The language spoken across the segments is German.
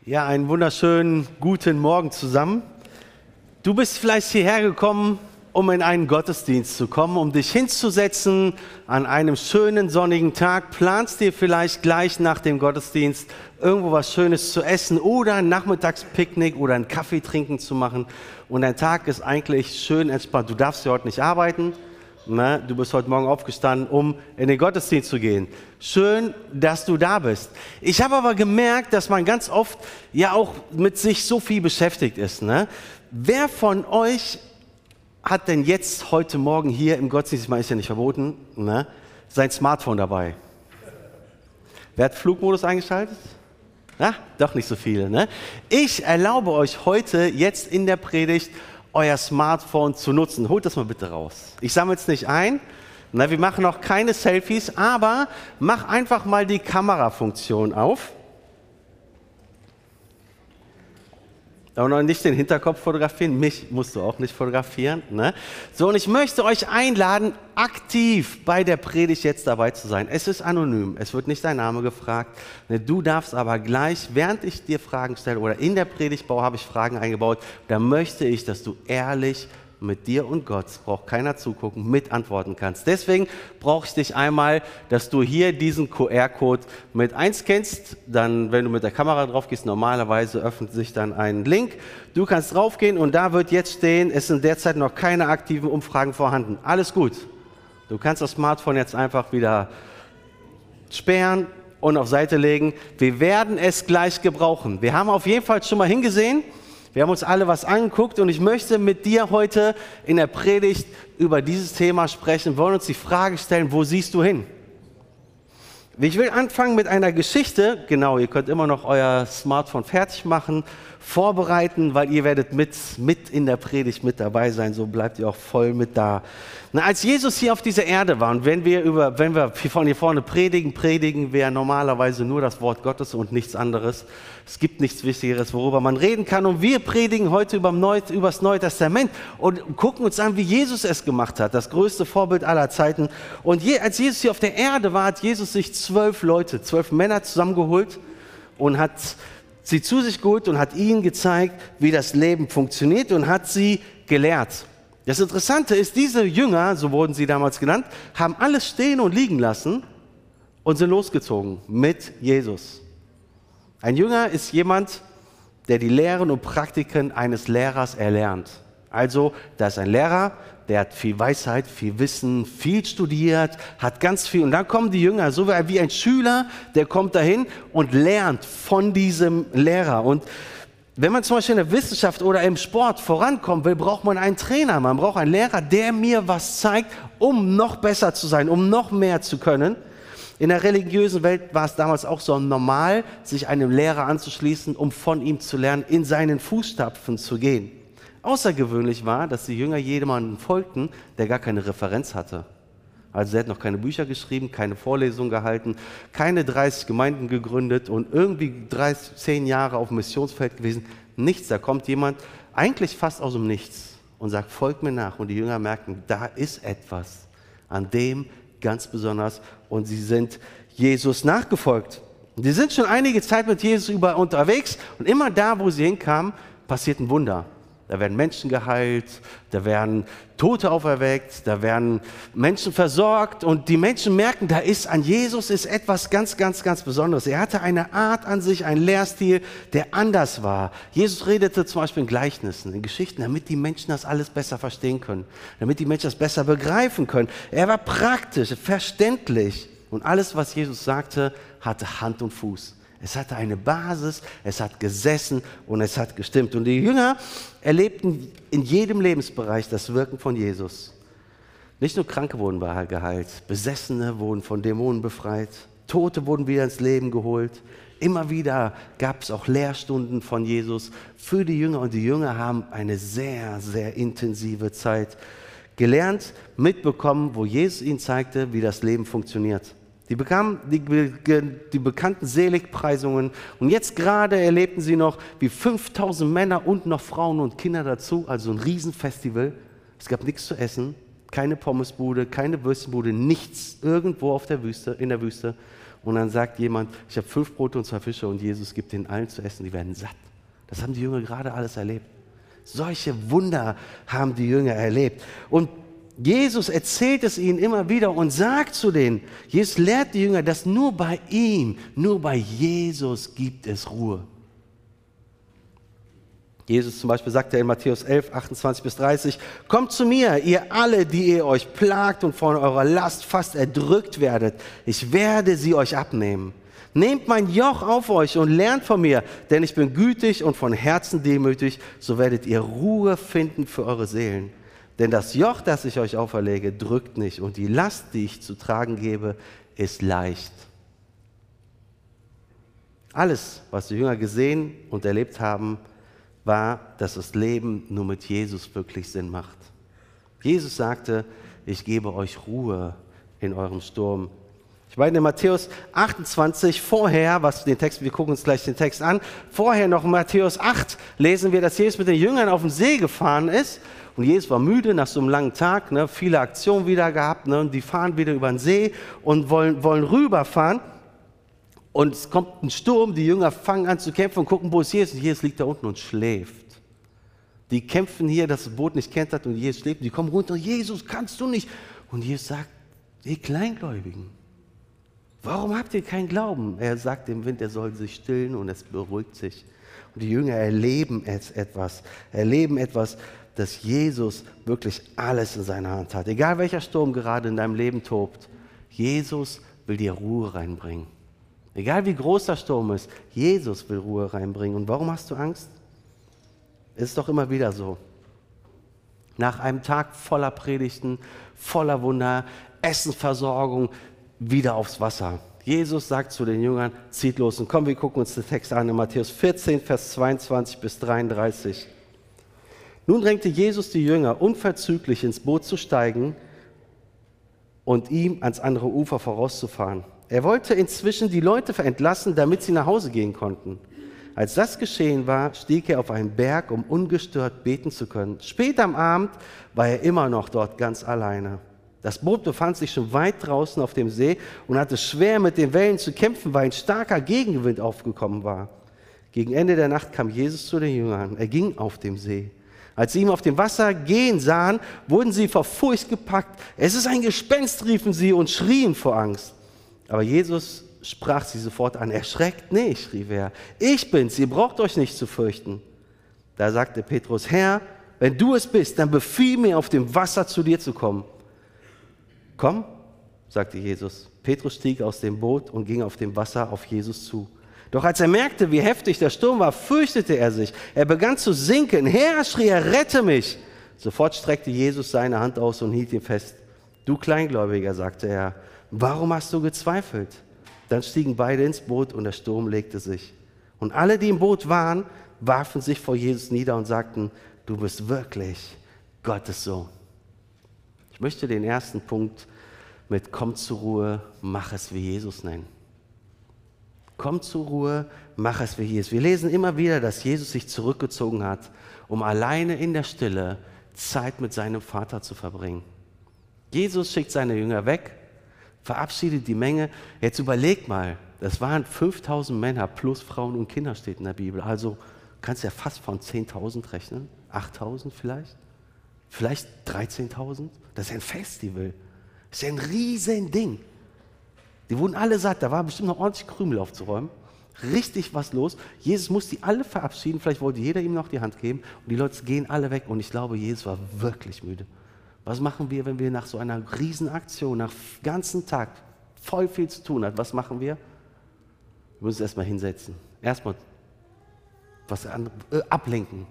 Ja, einen wunderschönen guten Morgen zusammen. Du bist vielleicht hierher gekommen, um in einen Gottesdienst zu kommen, um dich hinzusetzen an einem schönen sonnigen Tag. Planst dir vielleicht gleich nach dem Gottesdienst irgendwo was Schönes zu essen oder ein Nachmittagspicknick oder einen Kaffee trinken zu machen. Und dein Tag ist eigentlich schön entspannt. Du darfst ja heute nicht arbeiten. Ne? Du bist heute Morgen aufgestanden, um in den Gottesdienst zu gehen. Schön, dass du da bist. Ich habe aber gemerkt, dass man ganz oft ja auch mit sich so viel beschäftigt ist. Ne? Wer von euch hat denn jetzt heute Morgen hier im Gottesdienst, ich meine, ist ja nicht verboten, ne, sein Smartphone dabei? Wer hat Flugmodus eingeschaltet? Na, doch nicht so viele. Ne? Ich erlaube euch heute, jetzt in der Predigt, euer Smartphone zu nutzen. Holt das mal bitte raus. Ich sammle es nicht ein. Na, wir machen auch keine Selfies, aber mach einfach mal die Kamerafunktion auf. Aber noch nicht den Hinterkopf fotografieren, mich musst du auch nicht fotografieren. Ne? So, und ich möchte euch einladen, aktiv bei der Predigt jetzt dabei zu sein. Es ist anonym, es wird nicht dein Name gefragt. Ne? Du darfst aber gleich, während ich dir Fragen stelle oder in der Predigtbau habe ich Fragen eingebaut, da möchte ich, dass du ehrlich mit dir und Gott, es braucht keiner zugucken, mitantworten kannst. Deswegen brauche ich dich einmal, dass du hier diesen QR-Code mit einscannst. Dann, wenn du mit der Kamera drauf gehst, normalerweise öffnet sich dann ein Link. Du kannst draufgehen und da wird jetzt stehen, es sind derzeit noch keine aktiven Umfragen vorhanden. Alles gut. Du kannst das Smartphone jetzt einfach wieder sperren und auf Seite legen. Wir werden es gleich gebrauchen. Wir haben auf jeden Fall schon mal hingesehen. Wir haben uns alle was angeguckt und ich möchte mit dir heute in der Predigt über dieses Thema sprechen. Wir wollen uns die Frage stellen, wo siehst du hin? Ich will anfangen mit einer Geschichte. Genau, ihr könnt immer noch euer Smartphone fertig machen, vorbereiten, weil ihr werdet mit in der Predigt mit dabei sein. So bleibt ihr auch voll mit da. Na, als Jesus hier auf dieser Erde war und wenn wir von hier vorne predigen wir normalerweise nur das Wort Gottes und nichts anderes. Es gibt nichts Wichtigeres, worüber man reden kann. Und wir predigen heute über das Neue Testament und gucken uns an, wie Jesus es gemacht hat. Das größte Vorbild aller Zeiten. Und als Jesus hier auf der Erde war, hat Jesus sich 12 Männer zusammengeholt und hat sie zu sich geholt und hat ihnen gezeigt, wie das Leben funktioniert und hat sie gelehrt. Das Interessante ist, diese Jünger, so wurden sie damals genannt, haben alles stehen und liegen lassen und sind losgezogen mit Jesus. Ein Jünger ist jemand, der die Lehren und Praktiken eines Lehrers erlernt. Also, da ist ein Lehrer, der hat viel Weisheit, viel Wissen, viel studiert, hat ganz viel. Und dann kommen die Jünger, so wie ein Schüler, der kommt dahin und lernt von diesem Lehrer. Und wenn man zum Beispiel in der Wissenschaft oder im Sport vorankommen will, braucht man einen Trainer. Man braucht einen Lehrer, der mir was zeigt, um noch besser zu sein, um noch mehr zu können. In der religiösen Welt war es damals auch so normal, sich einem Lehrer anzuschließen, um von ihm zu lernen, in seinen Fußstapfen zu gehen. Außergewöhnlich war, dass die Jünger jemandem folgten, der gar keine Referenz hatte. Also er hat noch keine Bücher geschrieben, keine Vorlesungen gehalten, keine 30 Gemeinden gegründet und irgendwie 10 Jahre auf dem Missionsfeld gewesen. Nichts, da kommt jemand eigentlich fast aus dem Nichts und sagt, folgt mir nach. Und die Jünger merken, da ist etwas, an dem ganz besonders, und sie sind Jesus nachgefolgt. Die sind schon einige Zeit mit Jesus unterwegs und immer da, wo sie hinkamen, passiert ein Wunder. Da werden Menschen geheilt, da werden Tote auferweckt, da werden Menschen versorgt und die Menschen merken, da ist an Jesus ist etwas ganz, ganz, ganz Besonderes. Er hatte eine Art an sich, einen Lehrstil, der anders war. Jesus redete zum Beispiel in Gleichnissen, in Geschichten, damit die Menschen das alles besser verstehen können, damit die Menschen das besser begreifen können. Er war praktisch, verständlich und alles, was Jesus sagte, hatte Hand und Fuß. Es hatte eine Basis, es hat gesessen und es hat gestimmt. Und die Jünger erlebten in jedem Lebensbereich das Wirken von Jesus. Nicht nur Kranke wurden geheilt, Besessene wurden von Dämonen befreit, Tote wurden wieder ins Leben geholt. Immer wieder gab es auch Lehrstunden von Jesus für die Jünger. Und die Jünger haben eine sehr, sehr intensive Zeit gelernt, mitbekommen, wo Jesus ihnen zeigte, wie das Leben funktioniert. Die bekamen die bekannten Seligpreisungen und jetzt gerade erlebten sie noch, wie 5000 Männer und noch Frauen und Kinder dazu, also ein Riesenfestival. Es gab nichts zu essen, keine Pommesbude, keine Würstchenbude, nichts irgendwo in der Wüste. Und dann sagt jemand, ich habe 5 Brote und 2 Fische und Jesus gibt ihnen allen zu essen, die werden satt. Das haben die Jünger gerade alles erlebt. Solche Wunder haben die Jünger erlebt. Und Jesus erzählt es ihnen immer wieder und sagt zu denen, Jesus lehrt die Jünger, dass nur bei ihm, nur bei Jesus gibt es Ruhe. Jesus zum Beispiel sagt in Matthäus 11, 28 bis 30, kommt zu mir, ihr alle, die ihr euch plagt und von eurer Last fast erdrückt werdet. Ich werde sie euch abnehmen. Nehmt mein Joch auf euch und lernt von mir, denn ich bin gütig und von Herzen demütig, so werdet ihr Ruhe finden für eure Seelen. Denn das Joch, das ich euch auferlege, drückt nicht und die Last, die ich zu tragen gebe, ist leicht. Alles, was die Jünger gesehen und erlebt haben, war, dass das Leben nur mit Jesus wirklich Sinn macht. Jesus sagte, ich gebe euch Ruhe in eurem Sturm. Ich meine, in Matthäus 28 vorher, wir gucken uns gleich den Text an, vorher noch in Matthäus 8 lesen wir, dass Jesus mit den Jüngern auf den See gefahren ist. Und Jesus war müde nach so einem langen Tag, viele Aktionen wieder gehabt, und die fahren wieder über den See und wollen rüberfahren. Und es kommt ein Sturm, die Jünger fangen an zu kämpfen und gucken, wo ist Jesus? Und Jesus liegt da unten und schläft. Die kämpfen hier, dass das Boot nicht kentert und Jesus schläft. Die kommen runter, Jesus, kannst du nicht? Und Jesus sagt, ihr Kleingläubigen, warum habt ihr keinen Glauben? Er sagt dem Wind, er soll sich stillen und es beruhigt sich. Und die Jünger erleben etwas, dass Jesus wirklich alles in seiner Hand hat. Egal welcher Sturm gerade in deinem Leben tobt, Jesus will dir Ruhe reinbringen. Egal wie groß der Sturm ist, Jesus will Ruhe reinbringen. Und warum hast du Angst? Es ist doch immer wieder so. Nach einem Tag voller Predigten, voller Wunder, Essensversorgung, wieder aufs Wasser. Jesus sagt zu den Jüngern, zieht los. Und komm, wir gucken uns den Text an in Matthäus 14, Vers 22 bis 33. Nun drängte Jesus die Jünger, unverzüglich ins Boot zu steigen und ihm ans andere Ufer vorauszufahren. Er wollte inzwischen die Leute entlassen, damit sie nach Hause gehen konnten. Als das geschehen war, stieg er auf einen Berg, um ungestört beten zu können. Spät am Abend war er immer noch dort ganz alleine. Das Boot befand sich schon weit draußen auf dem See und hatte schwer mit den Wellen zu kämpfen, weil ein starker Gegenwind aufgekommen war. Gegen Ende der Nacht kam Jesus zu den Jüngern. Er ging auf dem See. Als sie ihn auf dem Wasser gehen sahen, wurden sie vor Furcht gepackt. Es ist ein Gespenst, riefen sie und schrien vor Angst. Aber Jesus sprach sie sofort an. Erschreckt nicht, rief er. Ich bin's, ihr braucht euch nicht zu fürchten. Da sagte Petrus, Herr, wenn du es bist, dann befiehl mir, auf dem Wasser zu dir zu kommen. Komm, sagte Jesus. Petrus stieg aus dem Boot und ging auf dem Wasser auf Jesus zu. Doch als er merkte, wie heftig der Sturm war, fürchtete er sich. Er begann zu sinken. Herr, schrie er, rette mich. Sofort streckte Jesus seine Hand aus und hielt ihn fest. Du Kleingläubiger, sagte er, warum hast du gezweifelt? Dann stiegen beide ins Boot und der Sturm legte sich. Und alle, die im Boot waren, warfen sich vor Jesus nieder und sagten, du bist wirklich Gottes Sohn. Ich möchte den ersten Punkt mit komm zur Ruhe, mach es wie Jesus nennen. Komm zur Ruhe, mach es wie Jesus. Wir lesen immer wieder, dass Jesus sich zurückgezogen hat, um alleine in der Stille Zeit mit seinem Vater zu verbringen. Jesus schickt seine Jünger weg, verabschiedet die Menge. Jetzt überleg mal, das waren 5.000 Männer plus Frauen und Kinder, steht in der Bibel. Also kannst du ja fast von 10.000 rechnen, 8.000 vielleicht 13.000. Das ist ja ein Festival, das ist ja ein Riesending. Die wurden alle satt, da war bestimmt noch ordentlich Krümel aufzuräumen. Richtig was los. Jesus musste die alle verabschieden, vielleicht wollte jeder ihm noch die Hand geben und die Leute gehen alle weg und ich glaube, Jesus war wirklich müde. Was machen wir, wenn wir nach so einer Riesenaktion, nach dem ganzen Tag voll viel zu tun haben? Was machen wir? Wir müssen uns erstmal hinsetzen. Erstmal was ablenken.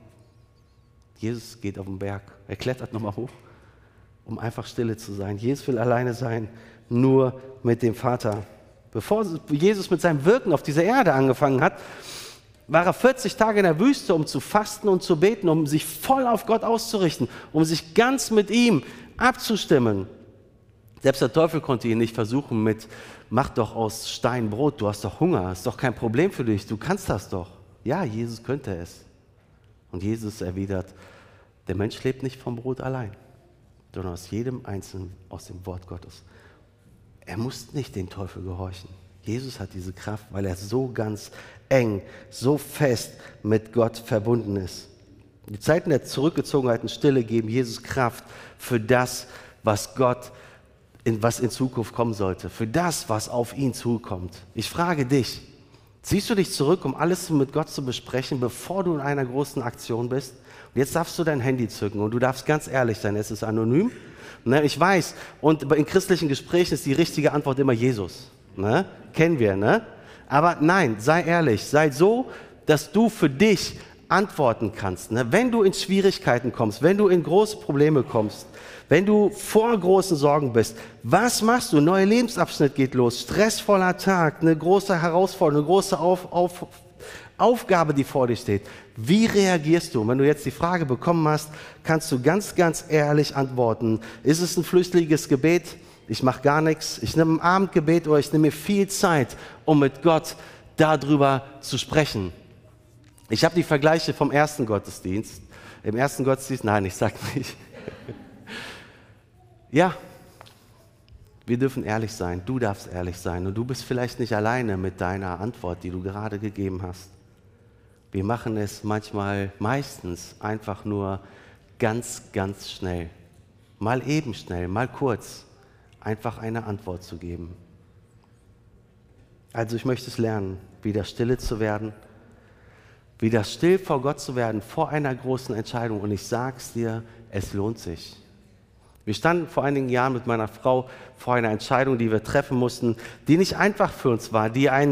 Jesus geht auf den Berg. Er klettert nochmal hoch, um einfach stille zu sein. Jesus will alleine sein, nur mit dem Vater. Bevor Jesus mit seinem Wirken auf dieser Erde angefangen hat, war er 40 Tage in der Wüste, um zu fasten und zu beten, um sich voll auf Gott auszurichten, um sich ganz mit ihm abzustimmen. Selbst der Teufel konnte ihn nicht versuchen mit, mach doch aus Stein Brot, du hast doch Hunger, ist doch kein Problem für dich, du kannst das doch. Ja, Jesus könnte es. Und Jesus erwidert, der Mensch lebt nicht vom Brot allein, sondern aus jedem Einzelnen, aus dem Wort Gottes. Er muss nicht dem Teufel gehorchen. Jesus hat diese Kraft, weil er so ganz eng, so fest mit Gott verbunden ist. Die Zeiten der Zurückgezogenheit und Stille geben Jesus Kraft für das, was in Zukunft kommen sollte, für das, was auf ihn zukommt. Ich frage dich, ziehst du dich zurück, um alles mit Gott zu besprechen, bevor du in einer großen Aktion bist? Und jetzt darfst du dein Handy zücken und du darfst ganz ehrlich sein, es ist anonym. Ne, ich weiß, und in christlichen Gesprächen ist die richtige Antwort immer Jesus. Ne? Kennen wir, ne? Aber nein, sei ehrlich, sei so, dass du für dich antworten kannst. Ne? Wenn du in Schwierigkeiten kommst, wenn du in große Probleme kommst, wenn du vor großen Sorgen bist, was machst du? Neuer Lebensabschnitt geht los, stressvoller Tag, eine große Herausforderung, eine große Aufgabe, die vor dir steht. Wie reagierst du? Und wenn du jetzt die Frage bekommen hast, kannst du ganz, ganz ehrlich antworten. Ist es ein flüchtiges Gebet? Ich mache gar nichts. Ich nehme ein Abendgebet oder ich nehme mir viel Zeit, um mit Gott darüber zu sprechen. Ich habe die Vergleiche vom ersten Gottesdienst. Im ersten Gottesdienst, nein, ich sage nicht. Ja, wir dürfen ehrlich sein. Du darfst ehrlich sein. Und du bist vielleicht nicht alleine mit deiner Antwort, die du gerade gegeben hast. Wir machen es meistens einfach nur ganz, ganz schnell. Mal eben schnell, mal kurz. Einfach eine Antwort zu geben. Also ich möchte es lernen, wieder stille zu werden, wieder still vor Gott zu werden, vor einer großen Entscheidung. Und ich sage es dir, es lohnt sich. Wir standen vor einigen Jahren mit meiner Frau vor einer Entscheidung, die wir treffen mussten, die nicht einfach für uns war, die eine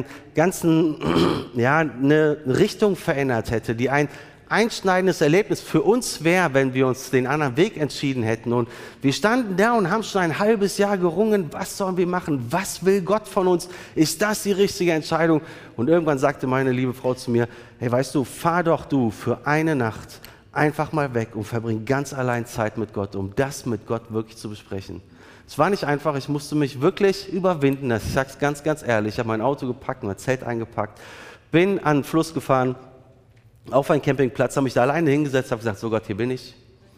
Richtung verändert hätte, die ein einschneidendes Erlebnis für uns wäre, wenn wir uns den anderen Weg entschieden hätten. Und wir standen da und haben schon ein halbes Jahr gerungen, was sollen wir machen? Was will Gott von uns? Ist das die richtige Entscheidung? Und irgendwann sagte meine liebe Frau zu mir, hey, weißt du, fahr doch du für eine Nacht einfach mal weg und verbring ganz allein Zeit mit Gott, um das mit Gott wirklich zu besprechen. Es war nicht einfach, ich musste mich wirklich überwinden. Ich sage es ganz, ganz ehrlich, ich habe mein Auto gepackt, mein Zelt eingepackt, bin an den Fluss gefahren, auf einen Campingplatz, habe mich da alleine hingesetzt, habe gesagt, so Gott, hier bin ich.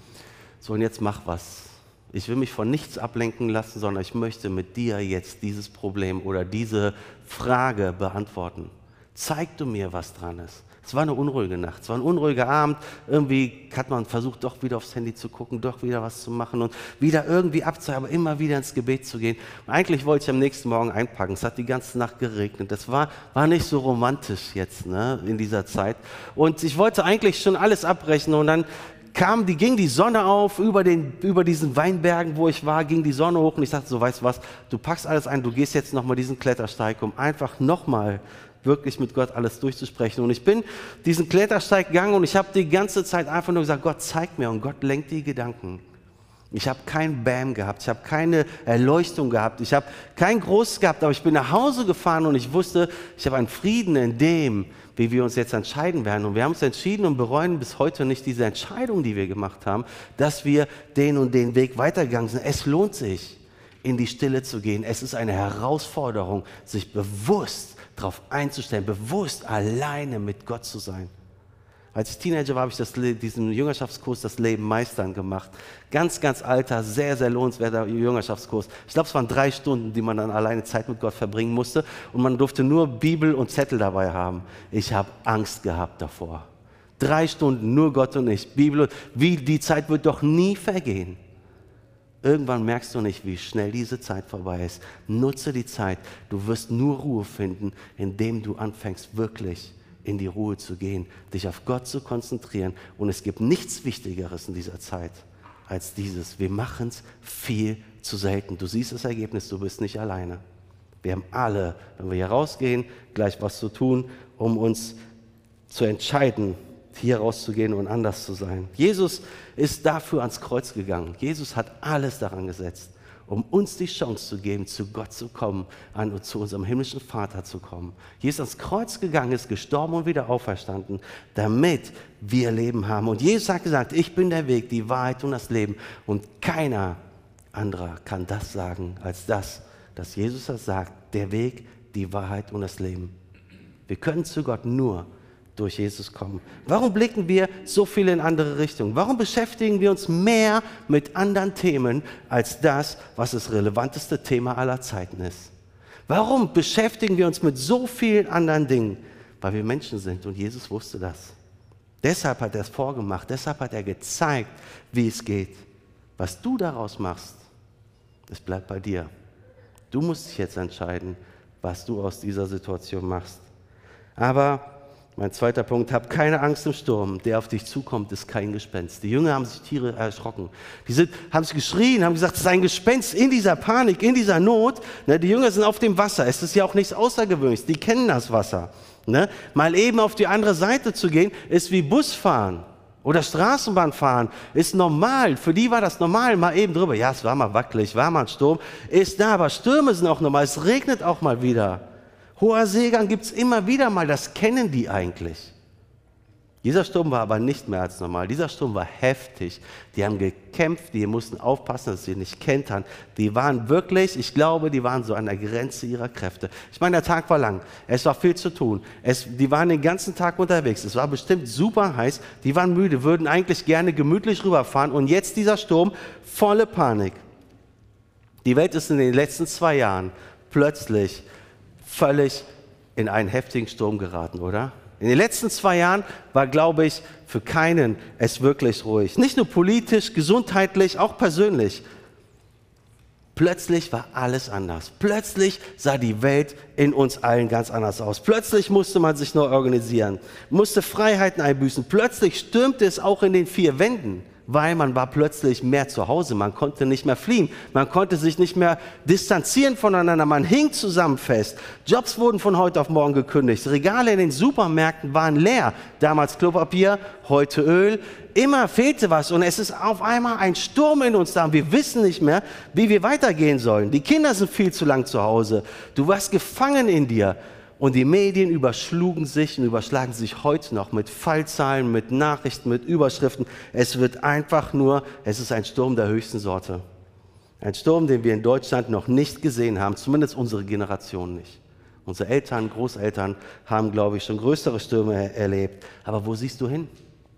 So, und jetzt mach was. Ich will mich von nichts ablenken lassen, sondern ich möchte mit dir jetzt dieses Problem oder diese Frage beantworten. Zeig du mir, was dran ist. Es war eine unruhige Nacht, es war ein unruhiger Abend. Irgendwie hat man versucht, doch wieder aufs Handy zu gucken, doch wieder was zu machen und wieder irgendwie abzuhören, aber immer wieder ins Gebet zu gehen. Und eigentlich wollte ich am nächsten Morgen einpacken. Es hat die ganze Nacht geregnet. Das war nicht so romantisch jetzt, ne, in dieser Zeit. Und ich wollte eigentlich schon alles abbrechen und dann ging die Sonne auf, über diesen Weinbergen, wo ich war, ging die Sonne hoch und ich sagte so, weißt du was, du packst alles ein, du gehst jetzt nochmal diesen Klettersteig, um einfach nochmal wirklich mit Gott alles durchzusprechen. Und ich bin diesen Klettersteig gegangen und ich habe die ganze Zeit einfach nur gesagt, Gott, zeig mir, und Gott lenkt die Gedanken. Ich habe kein Bam gehabt, ich habe keine Erleuchtung gehabt, ich habe kein Großes gehabt, aber ich bin nach Hause gefahren und ich wusste, ich habe einen Frieden in dem, wie wir uns jetzt entscheiden werden. Und wir haben uns entschieden und bereuen bis heute nicht diese Entscheidung, die wir gemacht haben, dass wir den und den Weg weitergegangen sind. Es lohnt sich, in die Stille zu gehen. Es ist eine Herausforderung, sich bewusst darauf einzustellen, bewusst alleine mit Gott zu sein. Als ich Teenager war, habe ich diesen Jüngerschaftskurs Das Leben meistern gemacht. Ganz, ganz alter, sehr, sehr lohnenswerter Jüngerschaftskurs. Ich glaube, es waren 3 Stunden, die man dann alleine Zeit mit Gott verbringen musste. Und man durfte nur Bibel und Zettel dabei haben. Ich habe Angst gehabt davor. 3 Stunden, nur Gott und ich. Bibel, die Zeit wird doch nie vergehen. Irgendwann merkst du nicht, wie schnell diese Zeit vorbei ist. Nutze die Zeit. Du wirst nur Ruhe finden, indem du anfängst, wirklich in die Ruhe zu gehen, dich auf Gott zu konzentrieren. Und es gibt nichts Wichtigeres in dieser Zeit als dieses. Wir machen es viel zu selten. Du siehst das Ergebnis, du bist nicht alleine. Wir haben alle, wenn wir hier rausgehen, gleich was zu tun, um uns zu entscheiden, hier rauszugehen und anders zu sein. Jesus ist dafür ans Kreuz gegangen. Jesus hat alles daran gesetzt, um uns die Chance zu geben, zu Gott zu kommen, zu unserem himmlischen Vater zu kommen. Jesus ist ans Kreuz gegangen, ist gestorben und wieder auferstanden, damit wir Leben haben. Und Jesus hat gesagt, ich bin der Weg, die Wahrheit und das Leben. Und keiner anderer kann das sagen, als das, dass Jesus das sagt, der Weg, die Wahrheit und das Leben. Wir können zu Gott nur durch Jesus kommen. Warum blicken wir so viel in andere Richtungen? Warum beschäftigen wir uns mehr mit anderen Themen als das, was das relevanteste Thema aller Zeiten ist? Warum beschäftigen wir uns mit so vielen anderen Dingen? Weil wir Menschen sind und Jesus wusste das. Deshalb hat er es vorgemacht, deshalb hat er gezeigt, wie es geht. Was du daraus machst, es bleibt bei dir. Du musst dich jetzt entscheiden, was du aus dieser Situation machst. Aber mein zweiter Punkt, hab keine Angst im Sturm, der auf dich zukommt, ist kein Gespenst. Die Jünger haben sich Tiere erschrocken. Haben sich geschrien, haben gesagt, es ist ein Gespenst in dieser Panik, in dieser Not. Die Jünger sind auf dem Wasser, es ist ja auch nichts Außergewöhnliches, die kennen das Wasser. Mal eben auf die andere Seite zu gehen, ist wie Busfahren oder Straßenbahnfahren, ist normal. Für die war das normal, mal eben drüber. Ja, es war mal wackelig, war mal ein Sturm, ist da, aber Stürme sind auch normal, es regnet auch mal wieder. Hoher Seegang gibt es immer wieder mal, das kennen die eigentlich. Dieser Sturm war aber nicht mehr als normal. Dieser Sturm war heftig. Die haben gekämpft, die mussten aufpassen, dass sie nicht kentern. Die waren wirklich, ich glaube, die waren so an der Grenze ihrer Kräfte. Ich meine, der Tag war lang, es war viel zu tun. Die waren den ganzen Tag unterwegs, es war bestimmt super heiß. Die waren müde, würden eigentlich gerne gemütlich rüberfahren. Und jetzt dieser Sturm, volle Panik. Die Welt ist in den letzten 2 Jahren plötzlich völlig in einen heftigen Sturm geraten, oder? In den letzten 2 Jahren war, glaube ich, für keinen es wirklich ruhig. Nicht nur politisch, gesundheitlich, auch persönlich. Plötzlich war alles anders. Plötzlich sah die Welt in uns allen ganz anders aus. Plötzlich musste man sich neu organisieren, musste Freiheiten einbüßen. Plötzlich stürmte es auch in den 4 Wänden, weil man war plötzlich mehr zu Hause. Man konnte nicht mehr fliehen. Man konnte sich nicht mehr distanzieren voneinander. Man hing zusammen fest. Jobs wurden von heute auf morgen gekündigt. Regale in den Supermärkten waren leer. Damals Klopapier, heute Öl. Immer fehlte was und es ist auf einmal ein Sturm in uns da und wir wissen nicht mehr, wie wir weitergehen sollen. Die Kinder sind viel zu lang zu Hause. Du warst gefangen in dir. Und die Medien überschlagen sich heute noch mit Fallzahlen, mit Nachrichten, mit Überschriften. Es ist ein Sturm der höchsten Sorte. Ein Sturm, den wir in Deutschland noch nicht gesehen haben, zumindest unsere Generation nicht. Unsere Eltern, Großeltern haben, glaube ich, schon größere Stürme erlebt. Aber wo siehst du hin?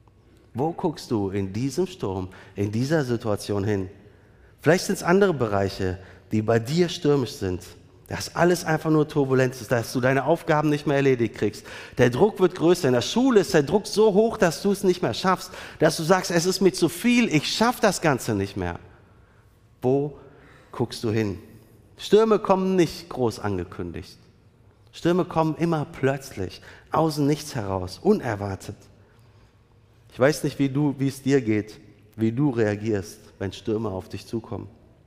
Wo guckst du in diesem Sturm, in dieser Situation hin? Vielleicht sind es andere Bereiche, die bei dir stürmisch sind. Dass alles einfach nur Turbulenz ist, dass du deine Aufgaben nicht mehr erledigt kriegst. Der Druck wird größer. In der Schule ist der Druck so hoch, dass du es nicht mehr schaffst. Dass du sagst, es ist mir zu viel, ich schaffe das Ganze nicht mehr. Wo guckst du hin? Stürme kommen nicht groß angekündigt. Stürme kommen immer plötzlich, aus dem Nichts heraus, unerwartet. Ich weiß nicht, wie es dir geht, wie du reagierst, wenn Stürme auf dich zukommen.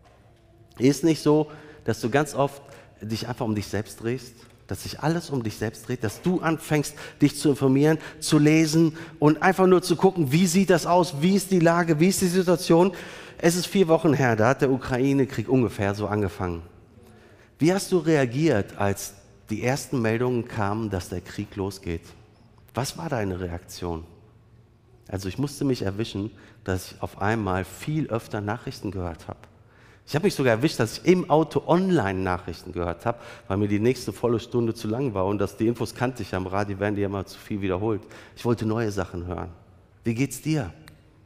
Ist nicht so, dass du ganz oft dich einfach um dich selbst drehst, dass sich alles um dich selbst dreht, dass du anfängst, dich zu informieren, zu lesen und einfach nur zu gucken, wie sieht das aus, wie ist die Lage, wie ist die Situation. Es ist 4 Wochen her, da hat der Ukraine-Krieg ungefähr so angefangen. Wie hast du reagiert, als die ersten Meldungen kamen, dass der Krieg losgeht? Was war deine Reaktion? Also ich musste mich erwischen, dass ich auf einmal viel öfter Nachrichten gehört habe. Ich habe mich sogar erwischt, dass ich im Auto Online-Nachrichten gehört habe, weil mir die nächste volle Stunde zu lang war und die Infos kannte ich am Radio, werden die ja immer zu viel wiederholt. Ich wollte neue Sachen hören. Wie geht's dir?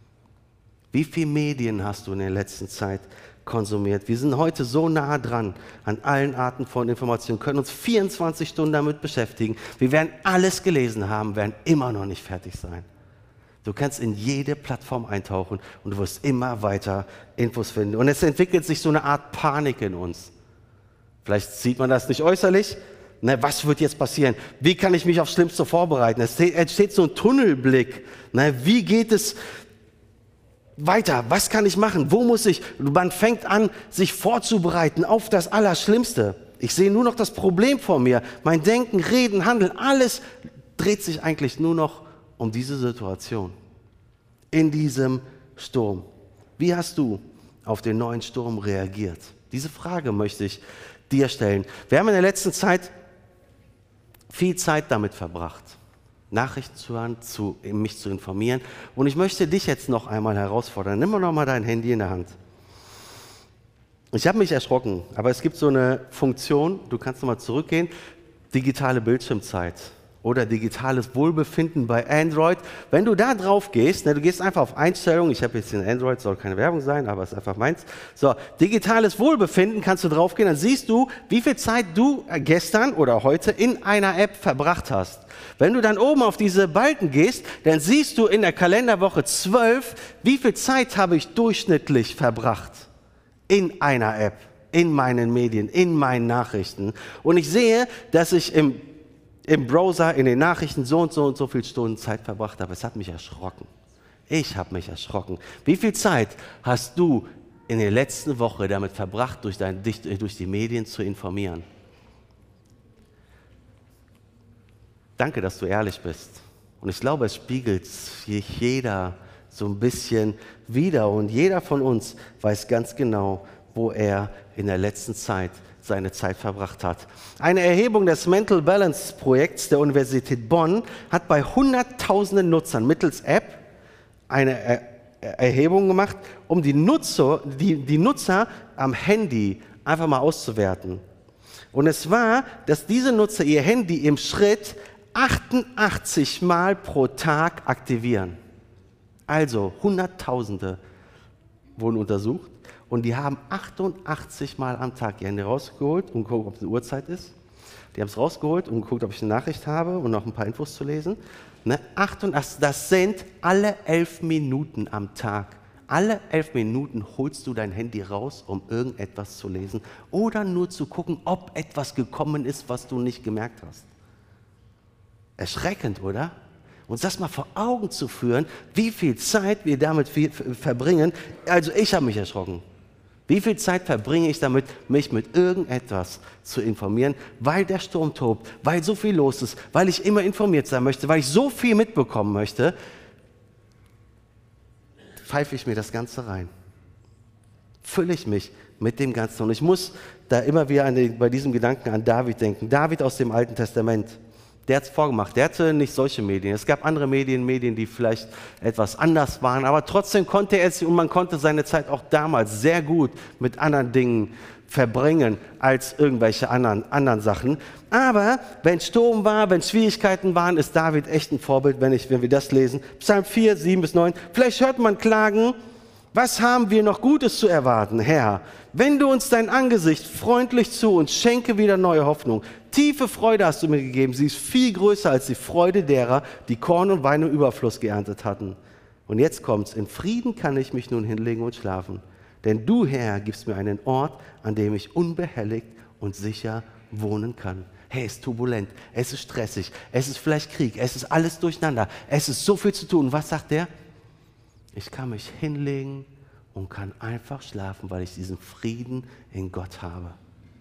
Wie viele Medien hast du in der letzten Zeit konsumiert? Wir sind heute so nah dran an allen Arten von Informationen, können uns 24 Stunden damit beschäftigen. Wir werden alles gelesen haben, werden immer noch nicht fertig sein. Du kannst in jede Plattform eintauchen und du wirst immer weiter Infos finden. Und es entwickelt sich so eine Art Panik in uns. Vielleicht sieht man das nicht äußerlich. Was wird jetzt passieren? Wie kann ich mich aufs Schlimmste vorbereiten? Es entsteht so ein Tunnelblick. Wie geht es weiter? Was kann ich machen? Wo muss ich? Man fängt an, sich vorzubereiten auf das Allerschlimmste. Ich sehe nur noch das Problem vor mir. Mein Denken, Reden, Handeln, alles dreht sich eigentlich nur noch um diese Situation, in diesem Sturm. Wie hast du auf den neuen Sturm reagiert? Diese Frage möchte ich dir stellen. Wir haben in der letzten Zeit viel Zeit damit verbracht, Nachrichten zu hören, mich zu informieren. Und ich möchte dich jetzt noch einmal herausfordern. Nimm noch mal dein Handy in der Hand. Ich habe mich erschrocken, aber es gibt so eine Funktion, du kannst noch mal zurückgehen, digitale Bildschirmzeit. oder digitales Wohlbefinden bei Android. Wenn du da drauf gehst, du gehst einfach auf Einstellungen, ich habe jetzt hier Android, soll keine Werbung sein, aber es ist einfach meins. So, digitales Wohlbefinden, kannst du drauf gehen, dann siehst du, wie viel Zeit du gestern oder heute in einer App verbracht hast. Wenn du dann oben auf diese Balken gehst, dann siehst du in der Kalenderwoche 12, wie viel Zeit habe ich durchschnittlich verbracht in einer App, in meinen Medien, in meinen Nachrichten. Und ich sehe, dass ich im Browser, in den Nachrichten so und so viel Stunden Zeit verbracht habe. Es hat mich erschrocken. Ich habe mich erschrocken. Wie viel Zeit hast du in der letzten Woche damit verbracht, dich durch die Medien zu informieren? Danke, dass du ehrlich bist. Und ich glaube, es spiegelt sich jeder so ein bisschen wider. Und jeder von uns weiß ganz genau, wo er in der letzten Zeit seine Zeit verbracht hat. Eine Erhebung des Mental Balance Projekts der Universität Bonn hat bei hunderttausenden Nutzern mittels App eine Erhebung gemacht, um die Nutzer am Handy einfach mal auszuwerten. Und es war, dass diese Nutzer ihr Handy im Schritt 88 Mal pro Tag aktivieren. Also Hunderttausende wurden untersucht. Und die haben 88 Mal am Tag ihr Handy rausgeholt und geguckt, ob es eine Uhrzeit ist. Die haben es rausgeholt und geguckt, ob ich eine Nachricht habe und noch ein paar Infos zu lesen. Das sind alle 11 Minuten am Tag. Alle 11 Minuten holst du dein Handy raus, um irgendetwas zu lesen oder nur zu gucken, ob etwas gekommen ist, was du nicht gemerkt hast. Erschreckend, oder? Uns das mal vor Augen zu führen, wie viel Zeit wir damit verbringen. Also ich habe mich erschrocken. Wie viel Zeit verbringe ich damit, mich mit irgendetwas zu informieren, weil der Sturm tobt, weil so viel los ist, weil ich immer informiert sein möchte, weil ich so viel mitbekommen möchte, pfeife ich mir das Ganze rein. Fülle ich mich mit dem Ganzen. Und ich muss da immer wieder bei diesem Gedanken an David denken. David aus dem Alten Testament. Der hat es vorgemacht. Der hatte nicht solche Medien. Es gab andere Medien, die vielleicht etwas anders waren, aber trotzdem konnte er es und man konnte seine Zeit auch damals sehr gut mit anderen Dingen verbringen als irgendwelche anderen Sachen. Aber wenn Sturm war, wenn Schwierigkeiten waren, ist David echt ein Vorbild, wenn wir das lesen. Psalm 4, 7-9. Vielleicht hört man klagen, was haben wir noch Gutes zu erwarten, Herr? Wende uns dein Angesicht freundlich zu und schenke wieder neue Hoffnung. Tiefe Freude hast du mir gegeben, sie ist viel größer als die Freude derer, die Korn und Wein im Überfluss geerntet hatten. Und jetzt kommt's, in Frieden kann ich mich nun hinlegen und schlafen. Denn du, Herr, gibst mir einen Ort, an dem ich unbehelligt und sicher wohnen kann. Hey, es ist turbulent, es ist stressig, es ist vielleicht Krieg, es ist alles durcheinander, es ist so viel zu tun. Was sagt der? Ich kann mich hinlegen und kann einfach schlafen, weil ich diesen Frieden in Gott habe.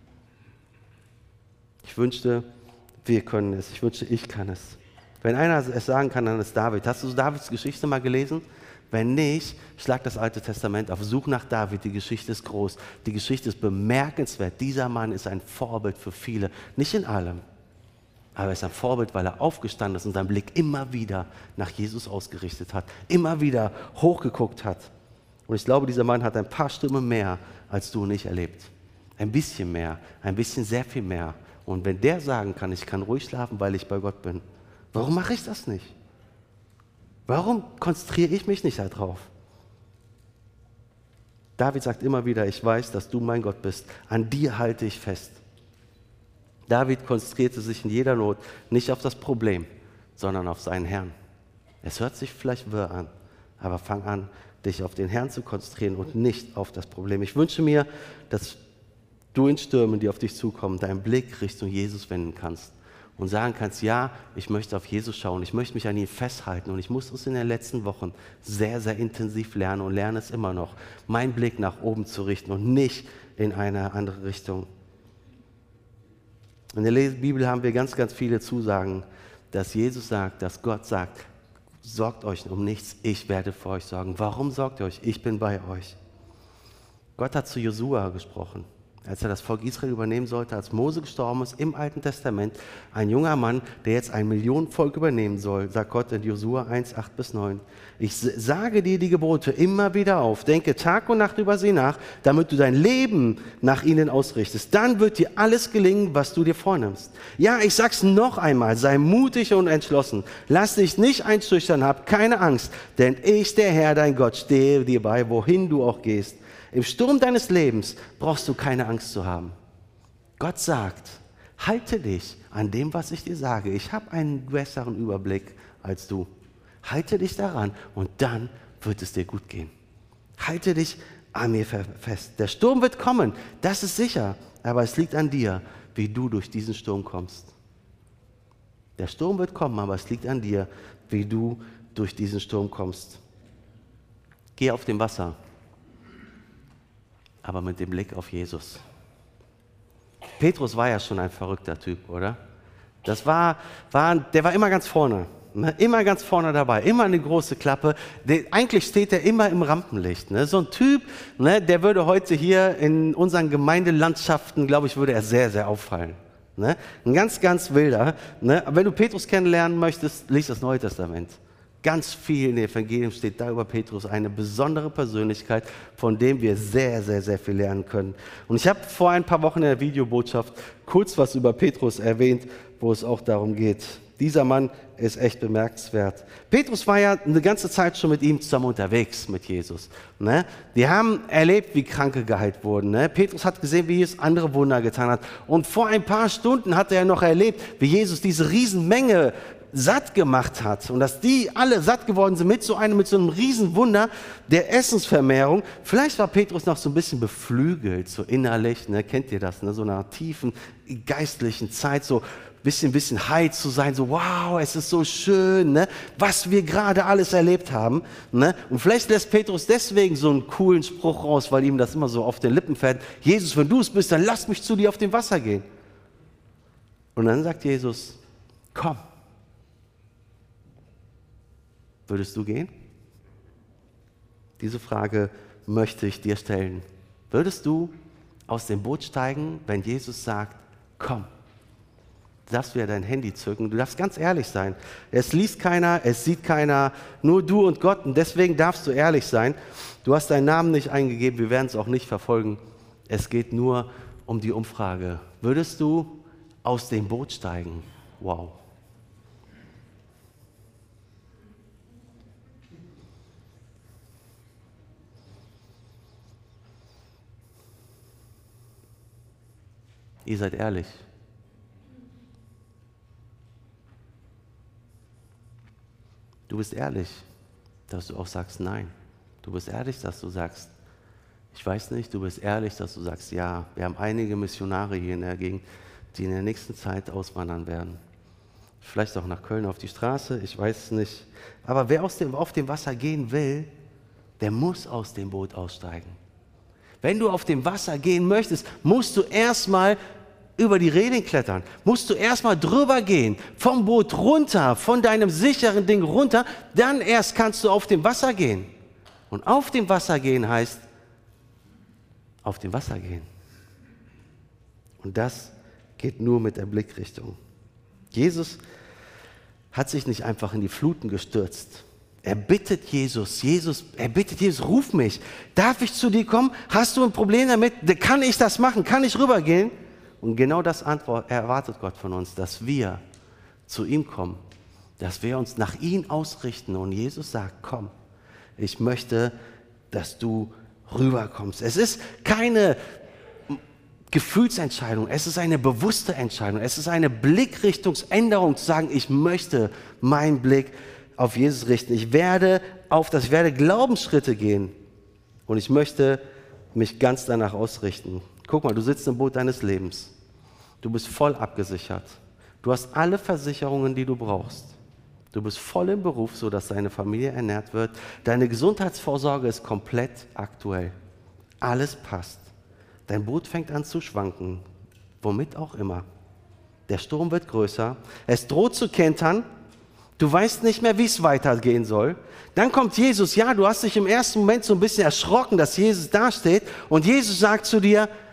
Ich wünschte, wir können es. Ich wünschte, ich kann es. Wenn einer es sagen kann, dann ist David. Hast du Davids Geschichte mal gelesen? Wenn nicht, schlag das Alte Testament auf. Such nach David. Die Geschichte ist groß. Die Geschichte ist bemerkenswert. Dieser Mann ist ein Vorbild für viele. Nicht in allem. Aber er ist ein Vorbild, weil er aufgestanden ist und seinen Blick immer wieder nach Jesus ausgerichtet hat. Immer wieder hochgeguckt hat. Und ich glaube, dieser Mann hat ein paar Stimmen mehr, als du und ich erlebt. Ein bisschen mehr. Ein bisschen sehr viel mehr. Und wenn der sagen kann, ich kann ruhig schlafen, weil ich bei Gott bin, warum mache ich das nicht? Warum konzentriere ich mich nicht darauf? David sagt immer wieder, ich weiß, dass du mein Gott bist. An dir halte ich fest. David konzentrierte sich in jeder Not nicht auf das Problem, sondern auf seinen Herrn. Es hört sich vielleicht wirr an, aber fang an, dich auf den Herrn zu konzentrieren und nicht auf das Problem. Ich wünsche mir, dass du in Stürmen, die auf dich zukommen, deinen Blick Richtung Jesus wenden kannst und sagen kannst, ja, ich möchte auf Jesus schauen, ich möchte mich an ihn festhalten und ich muss es in den letzten Wochen sehr, sehr intensiv lernen und lerne es immer noch, meinen Blick nach oben zu richten und nicht in eine andere Richtung. In der Bibel haben wir ganz, ganz viele Zusagen, dass Jesus sagt, dass Gott sagt, sorgt euch um nichts, ich werde für euch sorgen. Warum sorgt ihr euch? Ich bin bei euch. Gott hat zu Josua gesprochen. als er das Volk Israel übernehmen sollte, als Mose gestorben ist im Alten Testament, ein junger Mann, der jetzt ein Millionenvolk übernehmen soll, sagt Gott in Josua 1, 8-9. Ich sage dir die Gebote immer wieder auf, denke Tag und Nacht über sie nach, damit du dein Leben nach ihnen ausrichtest. Dann wird dir alles gelingen, was du dir vornimmst. Ja, ich sag's noch einmal, sei mutig und entschlossen. Lass dich nicht einschüchtern, hab keine Angst, denn ich, der Herr, dein Gott, stehe dir bei, wohin du auch gehst. Im Sturm deines Lebens brauchst du keine Angst zu haben. Gott sagt, halte dich an dem, was ich dir sage. Ich habe einen besseren Überblick als du. Halte dich daran und dann wird es dir gut gehen. Halte dich an mir fest. Der Sturm wird kommen, das ist sicher, aber es liegt an dir, wie du durch diesen Sturm kommst. Der Sturm wird kommen, aber es liegt an dir, wie du durch diesen Sturm kommst. Geh auf dem Wasser, aber mit dem Blick auf Jesus. Petrus war ja schon ein verrückter Typ, oder? Der war immer ganz vorne, ne? Immer ganz vorne dabei, immer eine große Klappe. Eigentlich steht er immer im Rampenlicht. Ne? So ein Typ, ne, der würde heute hier in unseren Gemeindelandschaften, glaube ich, würde er sehr, sehr auffallen. Ne? Ein ganz, ganz wilder. Ne? Aber wenn du Petrus kennenlernen möchtest, lies das Neue Testament. Ganz viel in den Evangelien steht da über Petrus, eine besondere Persönlichkeit, von dem wir sehr, sehr, sehr viel lernen können. Und ich habe vor ein paar Wochen in der Videobotschaft kurz was über Petrus erwähnt, wo es auch darum geht. Dieser Mann ist echt bemerkenswert. Petrus war ja eine ganze Zeit schon mit ihm zusammen unterwegs, mit Jesus. Ne? Die haben erlebt, wie Kranke geheilt wurden. Ne? Petrus hat gesehen, wie Jesus andere Wunder getan hat. Und vor ein paar Stunden hat er noch erlebt, wie Jesus diese Riesenmenge satt gemacht hat und dass die alle satt geworden sind mit so einem Riesenwunder der Essensvermehrung. Vielleicht war Petrus noch so ein bisschen beflügelt, so innerlich, ne? Kennt ihr das, ne? So einer tiefen geistlichen Zeit, so ein bisschen high zu sein, so wow, es ist so schön, ne? Was wir gerade alles erlebt haben. Ne? Und vielleicht lässt Petrus deswegen so einen coolen Spruch raus, weil ihm das immer so auf den Lippen fällt. Jesus, wenn du es bist, dann lass mich zu dir auf dem Wasser gehen. Und dann sagt Jesus, komm. Würdest du gehen? Diese Frage möchte ich dir stellen. Würdest du aus dem Boot steigen, wenn Jesus sagt, komm? Du darfst wieder dein Handy zücken, du darfst ganz ehrlich sein. Es liest keiner, es sieht keiner, nur du und Gott. Und deswegen darfst du ehrlich sein. Du hast deinen Namen nicht eingegeben, wir werden es auch nicht verfolgen. Es geht nur um die Umfrage. Würdest du aus dem Boot steigen? Wow. Ihr seid ehrlich. Du bist ehrlich, dass du auch sagst Nein. Du bist ehrlich, dass du sagst, ich weiß nicht. Du bist ehrlich, dass du sagst Ja. Wir haben einige Missionare hier in der Gegend, die in der nächsten Zeit auswandern werden. Vielleicht auch nach Köln auf die Straße, ich weiß es nicht. Aber wer auf dem Wasser gehen will, der muss aus dem Boot aussteigen. Wenn du auf dem Wasser gehen möchtest, musst du erstmal über die Reling klettern, musst du erstmal drüber gehen, vom Boot runter, von deinem sicheren Ding runter, dann erst kannst du auf dem Wasser gehen. Und auf dem Wasser gehen heißt, auf dem Wasser gehen. Und das geht nur mit der Blickrichtung. Jesus hat sich nicht einfach in die Fluten gestürzt. Er bittet Jesus, ruf mich. Darf ich zu dir kommen? Hast du ein Problem damit? Kann ich das machen? Kann ich rübergehen? Und genau das erwartet Gott von uns, dass wir zu ihm kommen, dass wir uns nach ihm ausrichten. Und Jesus sagt, komm, ich möchte, dass du rüberkommst. Es ist keine Gefühlsentscheidung, es ist eine bewusste Entscheidung. Es ist eine Blickrichtungsänderung, zu sagen, ich möchte meinen Blick auf Jesus richten. Ich werde Glaubensschritte gehen und ich möchte mich ganz danach ausrichten. Guck mal, du sitzt im Boot deines Lebens. Du bist voll abgesichert. Du hast alle Versicherungen, die du brauchst. Du bist voll im Beruf, sodass deine Familie ernährt wird. Deine Gesundheitsvorsorge ist komplett aktuell. Alles passt. Dein Boot fängt an zu schwanken, womit auch immer. Der Sturm wird größer. Es droht zu kentern. Du weißt nicht mehr, wie es weitergehen soll. Dann kommt Jesus. Ja, du hast dich im ersten Moment so ein bisschen erschrocken, dass Jesus dasteht. Und Jesus sagt zu dir,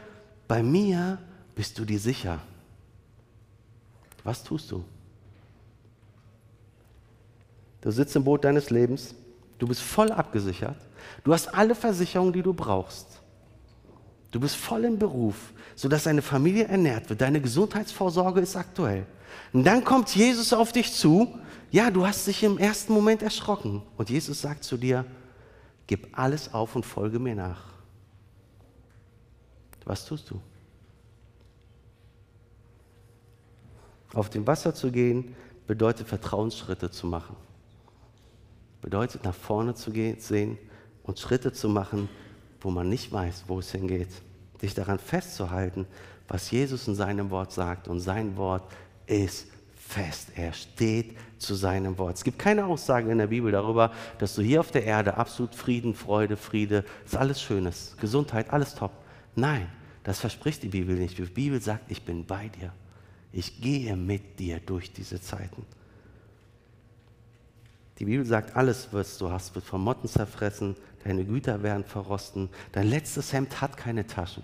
bei mir bist du dir sicher. Was tust du? Du sitzt im Boot deines Lebens, du bist voll abgesichert, du hast alle Versicherungen, die du brauchst. Du bist voll im Beruf, sodass deine Familie ernährt wird, deine Gesundheitsvorsorge ist aktuell. Und dann kommt Jesus auf dich zu, ja, du hast dich im ersten Moment erschrocken und Jesus sagt zu dir, gib alles auf und folge mir nach. Was tust du? Auf dem Wasser zu gehen, bedeutet Vertrauensschritte zu machen. Bedeutet nach vorne zu sehen und Schritte zu machen, wo man nicht weiß, wo es hingeht. Dich daran festzuhalten, was Jesus in seinem Wort sagt. Und sein Wort ist fest. Er steht zu seinem Wort. Es gibt keine Aussage in der Bibel darüber, dass du hier auf der Erde absolut Frieden, Freude, Friede, ist alles Schönes, Gesundheit, alles top. Nein, das verspricht die Bibel nicht. Die Bibel sagt, ich bin bei dir. Ich gehe mit dir durch diese Zeiten. Die Bibel sagt, alles, was du hast, wird von Motten zerfressen, deine Güter werden verrosten, dein letztes Hemd hat keine Taschen.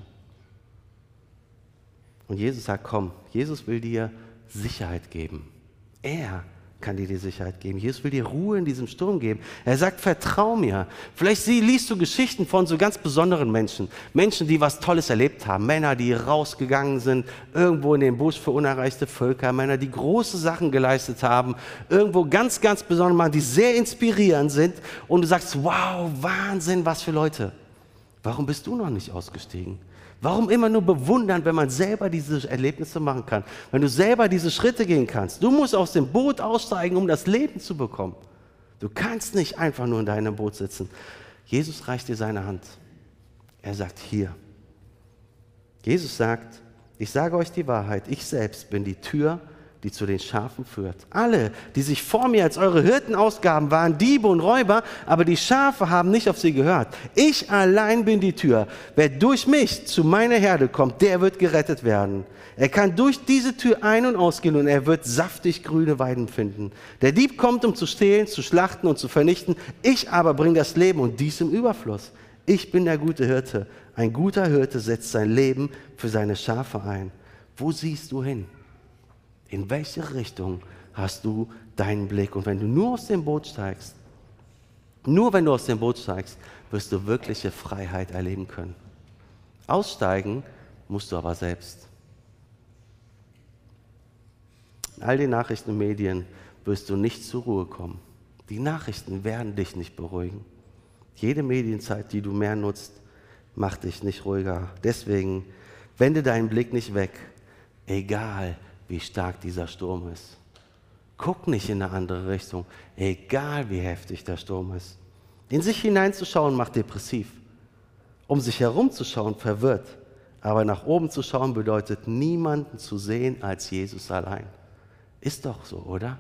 Und Jesus sagt, komm, Jesus will dir Sicherheit geben. Er kann dir die Sicherheit geben. Jesus will dir Ruhe in diesem Sturm geben. Er sagt, vertrau mir. Vielleicht liest du Geschichten von so ganz besonderen Menschen. Menschen, die was Tolles erlebt haben. Männer, die rausgegangen sind, irgendwo in den Busch für unerreichte Völker. Männer, die große Sachen geleistet haben. Irgendwo ganz, ganz besondere Männer, die sehr inspirierend sind. Und du sagst, wow, Wahnsinn, was für Leute. Warum bist du noch nicht ausgestiegen? Warum immer nur bewundern, wenn man selber diese Erlebnisse machen kann? Wenn du selber diese Schritte gehen kannst. Du musst aus dem Boot aussteigen, um das Leben zu bekommen. Du kannst nicht einfach nur in deinem Boot sitzen. Jesus reicht dir seine Hand. Er sagt, hier. Jesus sagt, ich sage euch die Wahrheit, ich selbst bin die Tür, die zu den Schafen führt. Alle, die sich vor mir als eure Hirten ausgaben, waren Diebe und Räuber, aber die Schafe haben nicht auf sie gehört. Ich allein bin die Tür. Wer durch mich zu meiner Herde kommt, der wird gerettet werden. Er kann durch diese Tür ein- und ausgehen und er wird saftig grüne Weiden finden. Der Dieb kommt, um zu stehlen, zu schlachten und zu vernichten. Ich aber bringe das Leben und dies im Überfluss. Ich bin der gute Hirte. Ein guter Hirte setzt sein Leben für seine Schafe ein. Wo siehst du hin? In welche Richtung hast du deinen Blick? Und wenn du nur aus dem Boot steigst, nur wenn du aus dem Boot steigst, wirst du wirkliche Freiheit erleben können. Aussteigen musst du aber selbst. In all den Nachrichten und Medien wirst du nicht zur Ruhe kommen. Die Nachrichten werden dich nicht beruhigen. Jede Medienzeit, die du mehr nutzt, macht dich nicht ruhiger. Deswegen wende deinen Blick nicht weg, egal wie stark dieser Sturm ist. Guck nicht in eine andere Richtung, egal wie heftig der Sturm ist. In sich hineinzuschauen macht depressiv. Um sich herumzuschauen verwirrt. Aber nach oben zu schauen bedeutet, niemanden zu sehen als Jesus allein. Ist doch so, oder?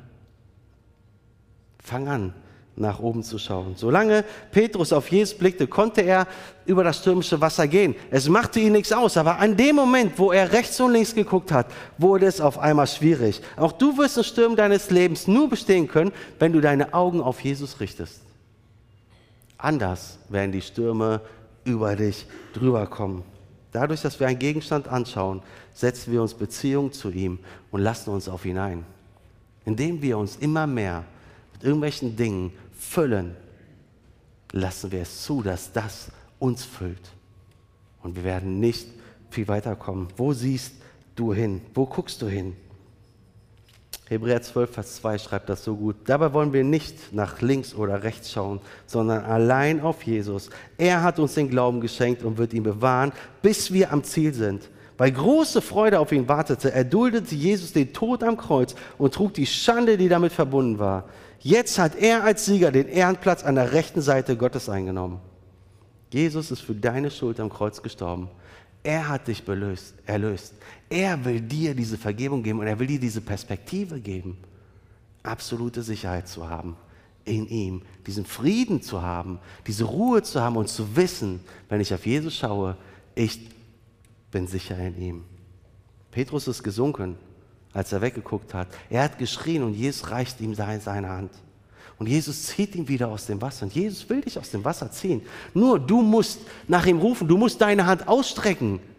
Fang an, nach oben zu schauen. Solange Petrus auf Jesus blickte, konnte er über das stürmische Wasser gehen. Es machte ihn nichts aus, aber an dem Moment, wo er rechts und links geguckt hat, wurde es auf einmal schwierig. Auch du wirst in Stürmen deines Lebens nur bestehen können, wenn du deine Augen auf Jesus richtest. Anders werden die Stürme über dich drüber kommen. Dadurch, dass wir einen Gegenstand anschauen, setzen wir uns Beziehung zu ihm und lassen uns auf ihn ein. Indem wir uns immer mehr mit irgendwelchen Dingen füllen, lassen wir es zu, dass das uns füllt. Und wir werden nicht viel weiterkommen. Wo siehst du hin? Wo guckst du hin? Hebräer 12, Vers 2 schreibt das so gut. Dabei wollen wir nicht nach links oder rechts schauen, sondern allein auf Jesus. Er hat uns den Glauben geschenkt und wird ihn bewahren, bis wir am Ziel sind. Weil große Freude auf ihn wartete, erduldete Jesus den Tod am Kreuz und trug die Schande, die damit verbunden war. Jetzt hat er als Sieger den Ehrenplatz an der rechten Seite Gottes eingenommen. Jesus ist für deine Schuld am Kreuz gestorben. Er hat dich erlöst. Er will dir diese Vergebung geben und er will dir diese Perspektive geben, absolute Sicherheit zu haben in ihm, diesen Frieden zu haben, diese Ruhe zu haben und zu wissen, wenn ich auf Jesus schaue, ich bin sicher in ihm. Petrus ist gesunken, als er weggeguckt hat. Er hat geschrien und Jesus reicht ihm seine Hand. Und Jesus zieht ihn wieder aus dem Wasser. Und Jesus will dich aus dem Wasser ziehen. Nur du musst nach ihm rufen, du musst deine Hand ausstrecken.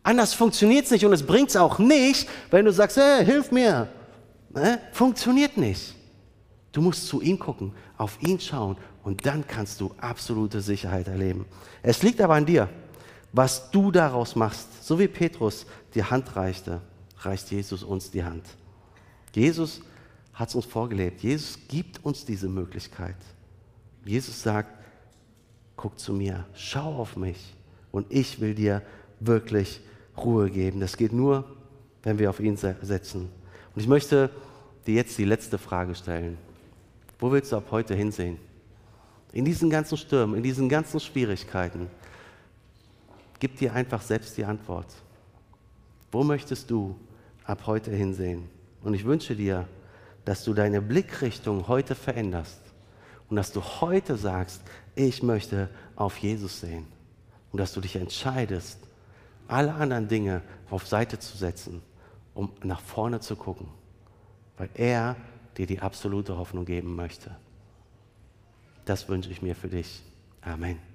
Anders funktioniert es nicht und es bringt es auch nicht, wenn du sagst, hey, hilf mir. Funktioniert nicht. Du musst zu ihm gucken, auf ihn schauen und dann kannst du absolute Sicherheit erleben. Es liegt aber an dir, was du daraus machst. So wie Petrus die Hand reichte, reicht Jesus uns die Hand. Jesus hat es uns vorgelebt. Jesus gibt uns diese Möglichkeit. Jesus sagt, guck zu mir, schau auf mich und ich will dir wirklich Ruhe geben. Das geht nur, wenn wir auf ihn setzen. Und ich möchte dir jetzt die letzte Frage stellen. Wo willst du ab heute hinsehen? In diesen ganzen Stürmen, in diesen ganzen Schwierigkeiten, gib dir einfach selbst die Antwort. Wo möchtest du ab heute hinsehen? Und ich wünsche dir, dass du deine Blickrichtung heute veränderst und dass du heute sagst, ich möchte auf Jesus sehen und dass du dich entscheidest, alle anderen Dinge auf Seite zu setzen, um nach vorne zu gucken, weil er dir die absolute Hoffnung geben möchte. Das wünsche ich mir für dich. Amen.